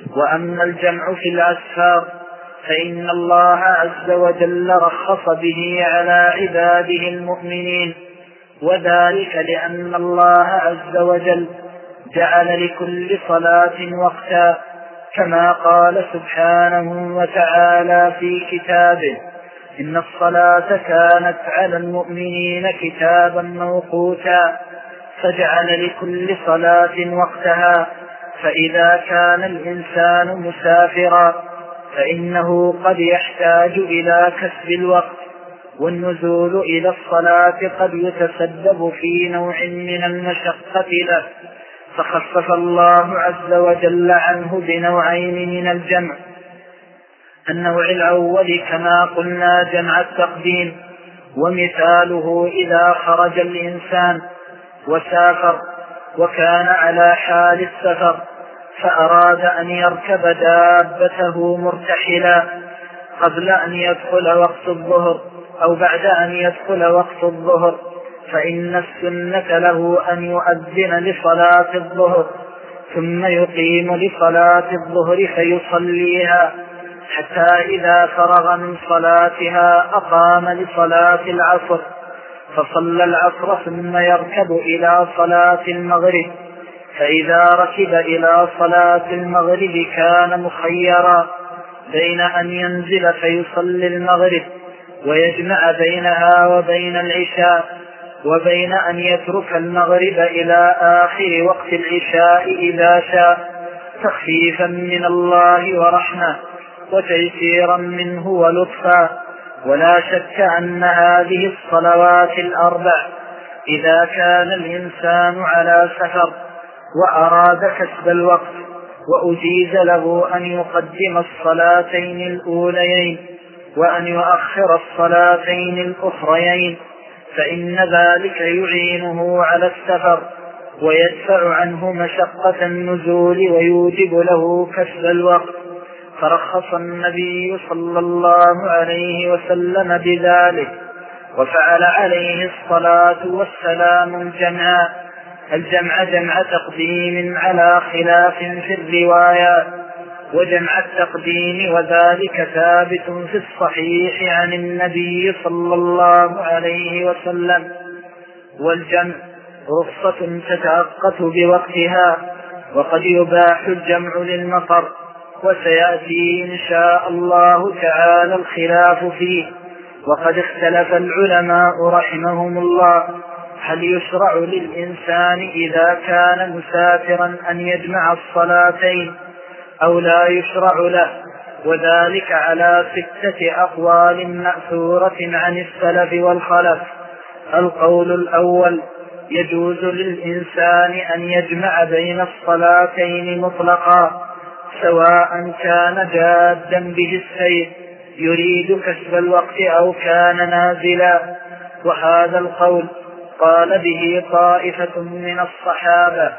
وأما الجمع في الأسفار فإن الله عز وجل رخص به على عباده المؤمنين، وذلك لأن الله عز وجل جعل لكل صلاة وقتا، كما قال سبحانه وتعالى في كتابه: إن الصلاة كانت على المؤمنين كتابا موقوتا، فجعل لكل صلاة وقتها. فإذا كان الإنسان مسافرا فإنه قد يحتاج إلى كسب الوقت، والنزول إلى الصلاة قد يتسبب في نوع من المشقة له، فخفف الله عز وجل عنه بنوعين من الجمع. النوع الأول كما قلنا جمع التقديم، ومثاله إذا خرج الإنسان وسافر وكان على حال السفر فأراد أن يركب دابته مرتحلا قبل أن يدخل وقت الظهر أو بعد أن يدخل وقت الظهر، فإن السنة له أن يؤذن لصلاة الظهر ثم يقيم لصلاة الظهر فيصليها، حتى إذا فرغ من صلاتها أقام لصلاة العصر فصلى العصر ثم يركب إلى صلاة المغرب. فإذا ركب إلى صلاة المغرب كان مخيرا بين أن ينزل فيصلي المغرب ويجمع بينها وبين العشاء، وبين أن يترك المغرب إلى آخر وقت العشاء إذا شاء، تخفيفا من الله ورحمة وتيسيرا منه ولطفا. ولا شك أن هذه الصلوات الأربع إذا كان الإنسان على سفر وأراد كسب الوقت وأجيز له أن يقدم الصلاتين الأوليين وأن يؤخر الصلاتين الأخريين، فإن ذلك يعينه على السفر ويدفع عنه مشقة النزول ويوجب له كسب الوقت. فرخص النبي صلى الله عليه وسلم بذلك، وفعل عليه الصلاة والسلام الجمع جمع تقديم على خلاف في الروايات، وجمع التقديم وذلك ثابت في الصحيح عن النبي صلى الله عليه وسلم. والجمع رخصة تتأقت بوقتها، وقد يباح الجمع للمطر، وسيأتي إن شاء الله تعالى الخلاف فيه. وقد اختلف العلماء رحمهم الله هل يشرع للإنسان إذا كان مسافرا أن يجمع الصلاتين أو لا يشرع له، وذلك على 6 أقوال مأثورة عن السلف والخلف. القول الأول: يجوز للإنسان أن يجمع بين الصلاتين مطلقا، سواء كان جادا به السير يريد كسب الوقت أو كان نازلا، وهذا القول قال به طائفة من الصحابة.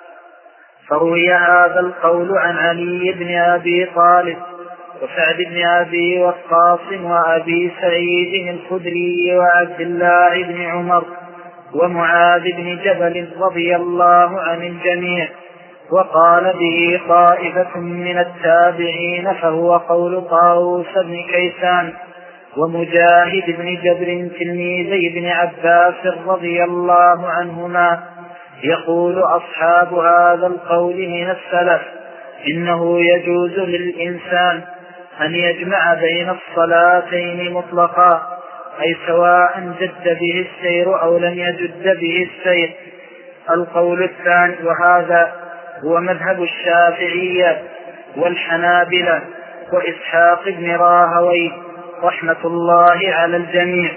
فروي هذا القول عن علي بن أبي طالب وسعد بن أبي وقاص وأبي سعيد الخدري وعبد الله بن عمر ومعاذ بن جبل رضي الله عن الجميع، وقال به طائفة من التابعين، فهو قول طاووس بن كيسان ومجاهد بن جبر تلميذي بن عباس رضي الله عنهما. يقول أصحاب هذا القول من السلف: إنه يجوز للإنسان أن يجمع بين الصلاتين مطلقا، أي سواء جد به السير أو لم يجد به السير. القول الثاني، وهذا هو مذهب الشافعية والحنابلة وإسحاق بن راهويه رحمة الله على الجميع.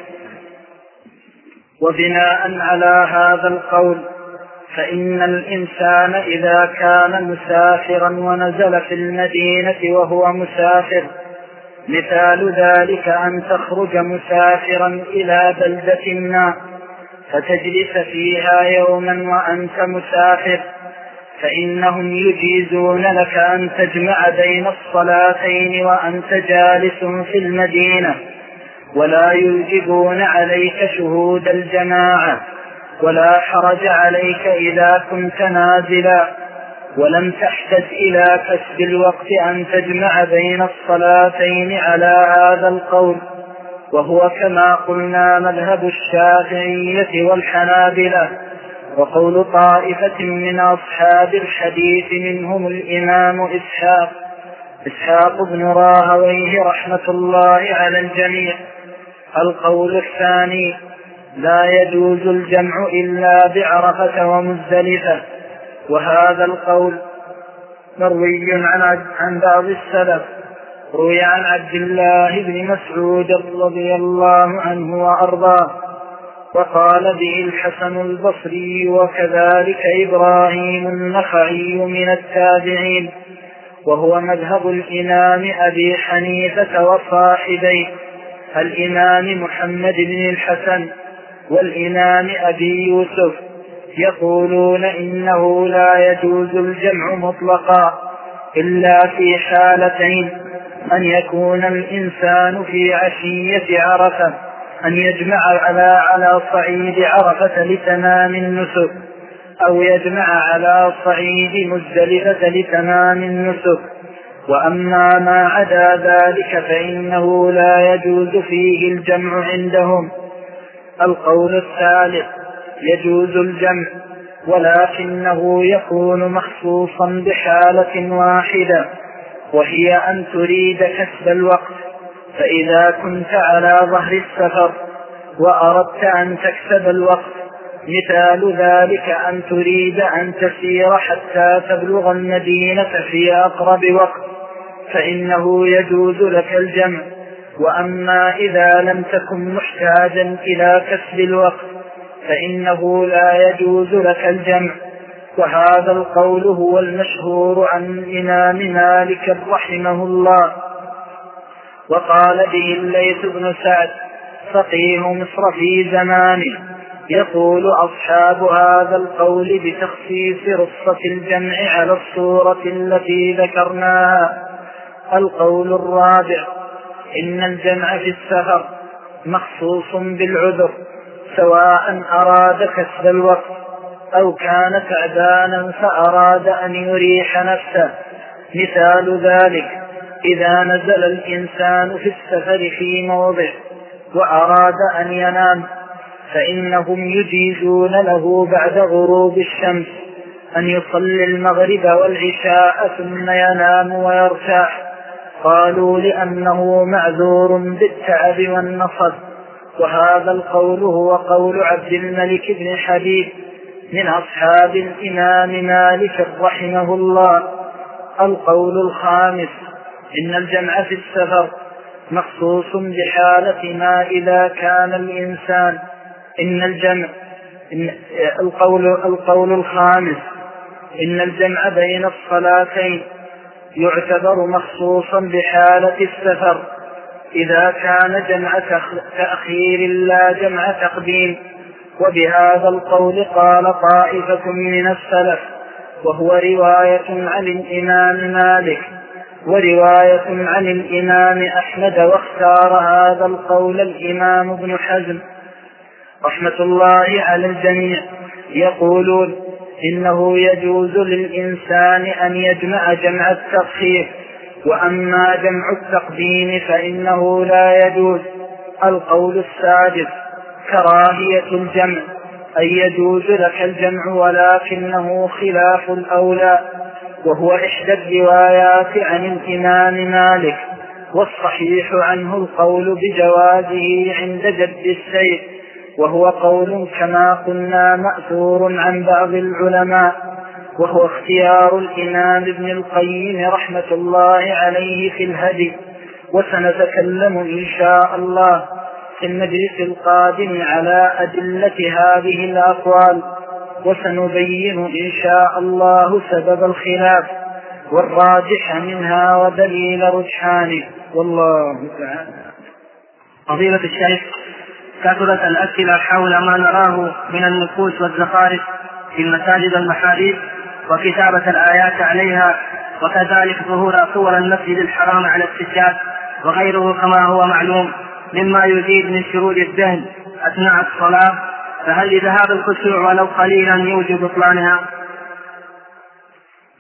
وبناء على هذا القول فإن الإنسان إذا كان مسافرا ونزل في المدينة وهو مسافر، مثال ذلك أن تخرج مسافرا إلى بلدة ما فتجلس فيها يوما وأنت مسافر، فإنهم يجيزون لك أن تجمع بين الصلاتين وأنت جالس في المدينة، ولا يوجبون عليك شهود الجماعة، ولا حرج عليك إذا كنت نازلا. ولم تحتج إلى كسب الوقت أن تجمع بين الصلاتين على هذا القول، وهو كما قلنا مذهب الشافعية والحنابلة، وقول طائفة من أصحاب الحديث منهم الإمام إسحاق بن راهويه رحمة الله على الجميع. القول الثاني: لا يجوز الجمع إلا بعرفة ومزدلفة، وهذا القول مروي عن بعض السلف. روي عن عبد الله بن مسعود رضي الله عنه وأرضاه، وقال به الحسن البصري وكذلك إبراهيم النخعي من التابعين، وهو مذهب الإمام أبي حنيفة وصاحبيه الإمام محمد بن الحسن والإمام أبي يوسف، يقولون إنه لا يجوز الجمع مطلقا إلا في حالتين: أن يكون الإنسان في عشية عرفة، أن يجمع على صعيد عرفة لتمام النسك، أو يجمع على صعيد مزدلفة لتمام النسك. وأما ما عدا ذلك فإنه لا يجوز فيه الجمع عندهم. القول الثالث: يجوز الجمع، ولكنه يكون مخصوصا بحالة واحدة، وهي أن تريد كسب الوقت. فإذا كنت على ظهر السفر وأردت أن تكسب الوقت، مثال ذلك أن تريد أن تسير حتى تبلغ المدينة في أقرب وقت، فإنه يجوز لك الجمع. وأما إذا لم تكن محتاجا إلى كسب الوقت فإنه لا يجوز لك الجمع. وهذا القول هو المشهور عن الإمام مالك رحمه الله، وقال به الليث بن سعد فقيه مصر في زمانه. يقول أصحاب هذا القول بتخصيص رخصة الجمع على الصورة التي ذكرناها. القول الرابع: إن الجمع في السفر مخصوص بالعذر، سواء أراد كسب الوقت أو كان تعبانا فأراد أن يريح نفسه. مثال ذلك: إذا نزل الإنسان في السفر في موضع وأراد أن ينام، فإنهم يجيزون له بعد غروب الشمس أن يصلي المغرب والعشاء ثم ينام ويرتاح. قالوا لأنه معذور بالتعب والنصب. وهذا القول هو قول عبد الملك بن حبيب من أصحاب الإمام مالك رحمه الله. القول الخامس: إن الجمع في السفر مخصوص بحالة ما إذا كان الإنسان القول الخامس: إن الجمع بين الصلاتين يعتبر مخصوصا بحالة السفر إذا كان جمع تأخير لا جمع تقديم. وبهذا القول قال طائفة من السلف، وهو رواية عن الإمام مالك ورواية عن الإمام أحمد، واختار هذا القول الإمام ابن حزم رحمة الله على الجميع. يقولون إنه يجوز للإنسان أن يجمع جمع التأخير، وأما جمع التقديم فإنه لا يجوز. القول السادس: كراهية الجمع، أن يجوز لك الجمع ولكنه خلاف الأولى، وهو إحدى الروايات عن الإمام مالك، والصحيح عنه القول بجوازه عند جد السيف، وهو قول كما قلنا مأثور عن بعض العلماء، وهو اختيار الإمام ابن القيم رحمة الله عليه في الهدي. وسنتكلم إن شاء الله في المجلس القادم على أدلة هذه الأقوال، وسنبين إن شاء الله سبب الخلاف والراجح منها ودليل رجحانه، والله تعالى. فضيلة الشيخ، كثرت الأسئلة حول ما نراه من النقوش والزخارف في المساجد والمحاريب وكتابة الآيات عليها، وكذلك ظهور صور المسجد الحرام على السجاد وغيره كما هو معلوم مما يزيد من شرور الذهن أثناء الصلاة، فهل لذهاب الخشوع ولو قليلا يوجب بطلانها؟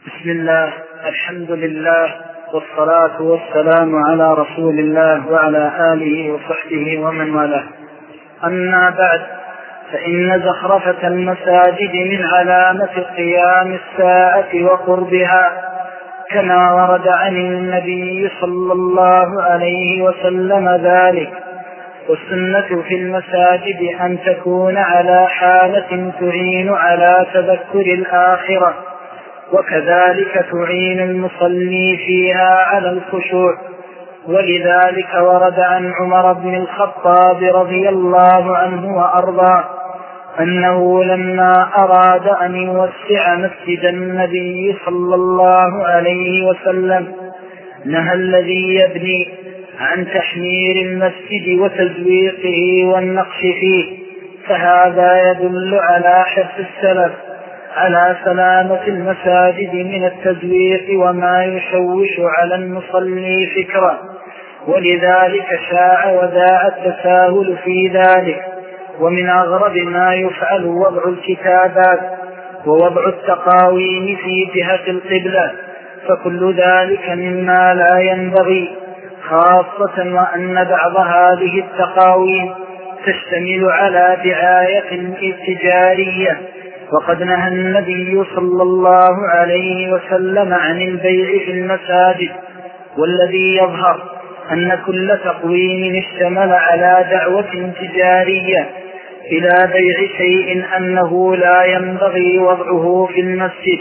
بسم الله، الحمد لله، والصلاة والسلام على رسول الله وعلى آله وصحبه ومن والاه. أما بعد، فإن زخرفة المساجد من علامة قيام الساعة وقربها، كما ورد عن النبي صلى الله عليه وسلم ذلك. والسنة في المساجد أن تكون على حالة تعين على تذكر الآخرة، وكذلك تعين المصلي فيها على الخشوع. ولذلك ورد عن عمر بن الخطاب رضي الله عنه وأرضاه أنه لما أراد أن يوسع مسجد النبي صلى الله عليه وسلم نهى الذي يبني عن تحمير المسجد وتزويقه والنقش فيه، فهذا يدل على حرص السلف على سلامة المساجد من التزويق وما يشوش على المصلي فكرة. ولذلك شاع وذاع التساهل في ذلك. ومن أغرب ما يفعل وضع الكتابات ووضع التقاويم في جهة القبلة، فكل ذلك مما لا ينبغي، خاصة وأن بعض هذه التقاويم تشتمل على دعاية تجارية، وقد نهى النبي صلى الله عليه وسلم عن البيع في المساجد. والذي يظهر أن كل تقويم اشتمل على دعوة تجارية إلى بيع شيء أنه لا ينبغي وضعه في المسجد،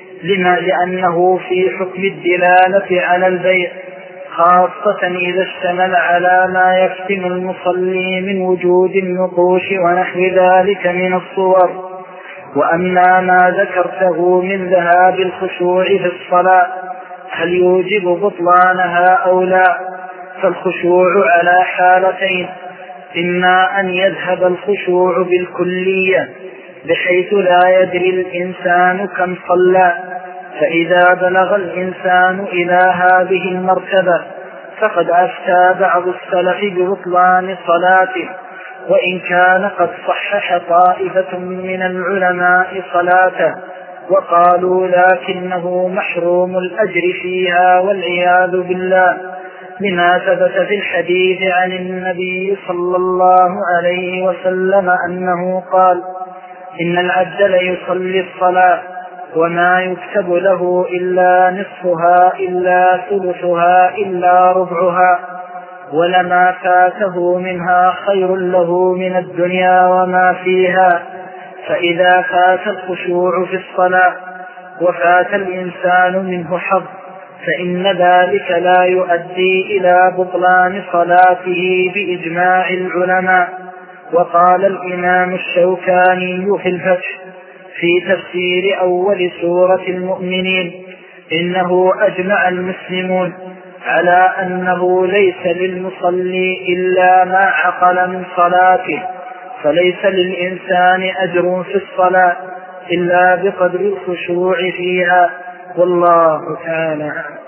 لأنه في حكم الدلالة على البيع، خاصة إذا اشتمل على ما يفتن المصلي من وجود النقوش ونحو ذلك من الصور. وأما ما ذكرته من ذهاب الخشوع في الصلاة هل يوجب بطلانها أو لا، فالخشوع على حالتين: إما أن يذهب الخشوع بالكلية بحيث لا يدري الإنسان كم صلى، فإذا بلغ الإنسان إلى هذه المرتبة فقد أفتى بعض السلف ببطلان صلاته، وإن كان قد صحح طائفة من العلماء صلاته وقالوا لكنه محروم الأجر فيها والعياذ بالله، لما ثبت في الحديث عن النبي صلى الله عليه وسلم أنه قال: إن العبد ليصلي الصلاة وما يكتب له إلا نصفها إلا ثلثها إلا ربعها، ولما فاته منها خير له من الدنيا وما فيها. فإذا فات الخشوع في الصلاة وفات الإنسان منه حظ فإن ذلك لا يؤدي إلى بطلان صلاته بإجماع العلماء. وقال الإمام الشوكاني في الفتح في تفسير أول سورة المؤمنين: إنه أجمع المسلمون على أنه ليس للمصلي إلا ما عقل من صلاته، فليس للإنسان أجر في الصلاة إلا بقدر الخشوع فيها، والله تعالى.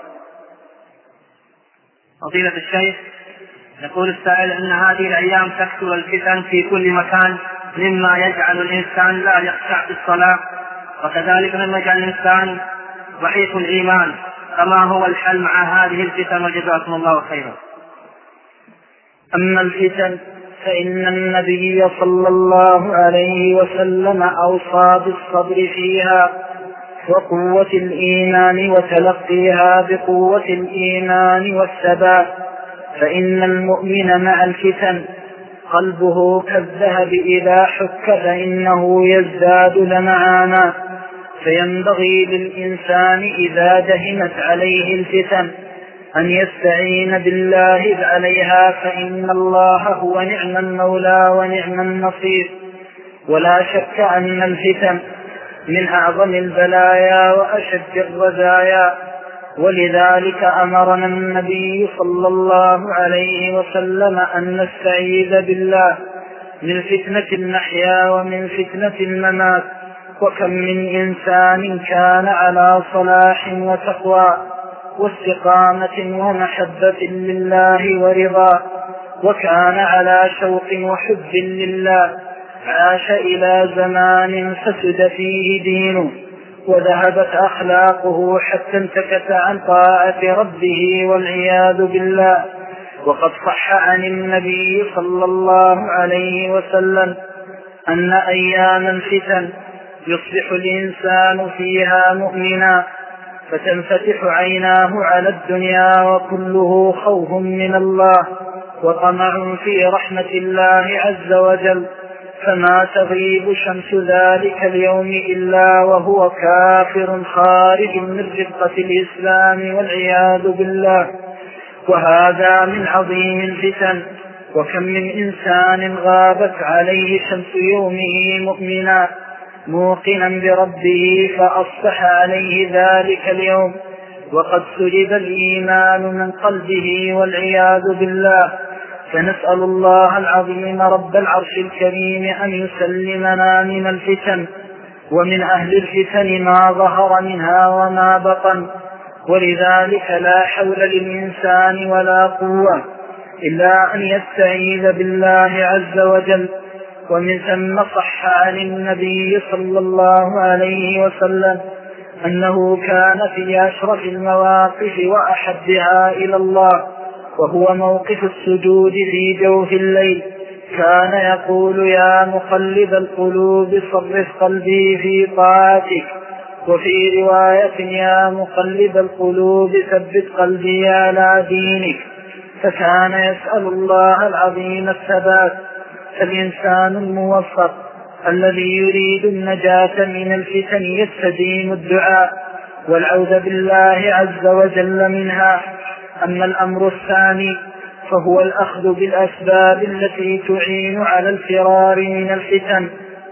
فضيلة الشيخ، يقول السائل أن هذه الأيام تكثر الفتن في كل مكان مما يجعل الإنسان لا يخشع في الصلاة، وكذلك مما يجعل الإنسان ضعيف الإيمان، فما هو الحل مع هذه الفتن؟ وجزاكم الله خيرا. أما الفتن فإن النبي صلى الله عليه وسلم أوصى بالصبر فيها وقوة الإيمان وتلقيها بقوة الإيمان والثبات، فإن المؤمن مع الفتن قلبه كالذهب إذا حك فإنه يزداد لمعانا، فينبغي للإنسان إذا دهمت عليه الفتن أن يستعين بالله عليها، فإن الله هو نعم المولى ونعم النصير. ولا شك أن الفتن من أعظم البلايا وأشد الرزايا، ولذلك أمرنا النبي صلى الله عليه وسلم أن نستعيذ بالله من فتنة المحيا ومن فتنة الممات. وكم من إنسان كان على صلاح وتقوى واستقامة ومحبة لله ورضا، وكان على شوق وحب لله، عاش إلى زمان فسد فيه دينه وذهبت أخلاقه حتى انتكس عن طاعة ربه والعياذ بالله. وقد صح عن النبي صلى الله عليه وسلم أن أيام الفتن يصبح الإنسان فيها مؤمنا فتنفتح عيناه على الدنيا وكله خوف من الله وطمع في رحمة الله عز وجل، فما تغيب شمس ذلك اليوم إلا وهو كافر خارج من رفقة الإسلام والعياذ بالله. وهذا من عظيم الفتن. وكم من إنسان غابت عليه شمس يومه مؤمنا موقنا بربه فأصبح عليه ذلك اليوم وقد سلب الإيمان من قلبه والعياذ بالله. فنسأل الله العظيم رب العرش الكريم أن يسلمنا من الفتن ومن أهل الفتن ما ظهر منها وما بطن. ولذلك لا حول للإنسان ولا قوة إلا أن يستعيذ بالله عز وجل. ومن ثم صح عن النبي صلى الله عليه وسلم أنه كان في أشرف المواقف وأحبها إلى الله وهو موقف السجود في جوف الليل، كان يقول: يا مقلب القلوب صرف قلبي في طاعتك. وفي رواية: يا مقلب القلوب ثبت قلبي على دينك. فكان يسأل الله العظيم الثبات. فالإنسان الموفق الذي يريد النجاة من الفتن يستديم الدعاء والعوذ بالله عز وجل منها. أما الأمر الثاني فهو الأخذ بالأسباب التي تعين على الفرار من الفتن.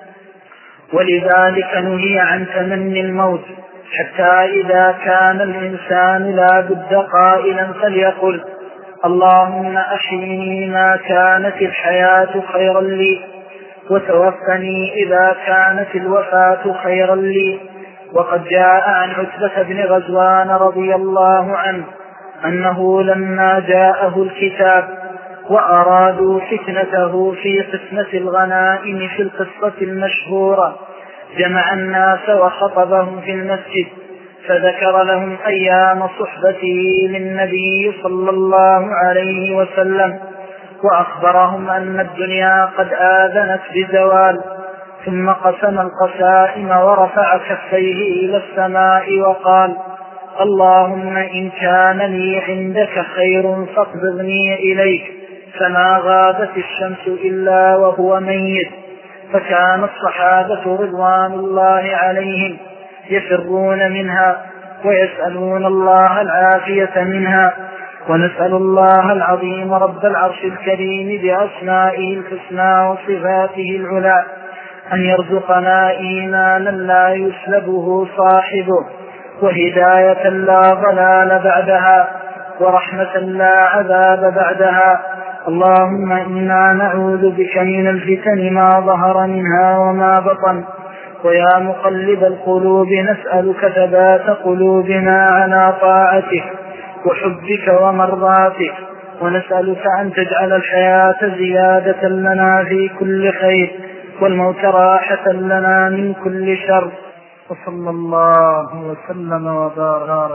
ولذلك نهي عن تمني الموت، حتى إذا كان الإنسان لا بد قائلا فليقل: اللهم أحيني ما كانت الحياة خيرا لي وتوفني إذا كانت الوفاة خيرا لي. وقد جاء عن عتبة بن غزوان رضي الله عنه أنه لما جاءه الكتاب وأرادوا فتنته في قسمة الغنائم في القصة المشهورة جمع الناس وخطبهم في المسجد فذكر لهم أيام صحبته للنبي صلى الله عليه وسلم وأخبرهم أن الدنيا قد آذنت بزوال. ثم قسم القسائم ورفع كفيه إلى السماء وقال: اللهم إن كان لي عندك خير فاقبضني إليك. فما غابت الشمس إلا وهو ميت. فكان الصحابة رضوان الله عليهم يفرون منها ويسألون الله العافية منها. ونسأل الله العظيم رب العرش الكريم بأسمائه الحسنى وصفاته العلى أن يرزقنا إيمانا لا يسلبه صاحبه وهداية لا ضلال بعدها ورحمة لا عذاب بعدها. اللهم إنا نعوذ بك من الفتن ما ظهر منها وما بطن. ويا مقلب القلوب نسألك ثبات قلوبنا على طاعتك وحبك ومرضاتك. ونسألك أن تجعل الحياة زيادة لنا في كل خير والموت راحة لنا من كل شر. وصلى الله وسلم وبارك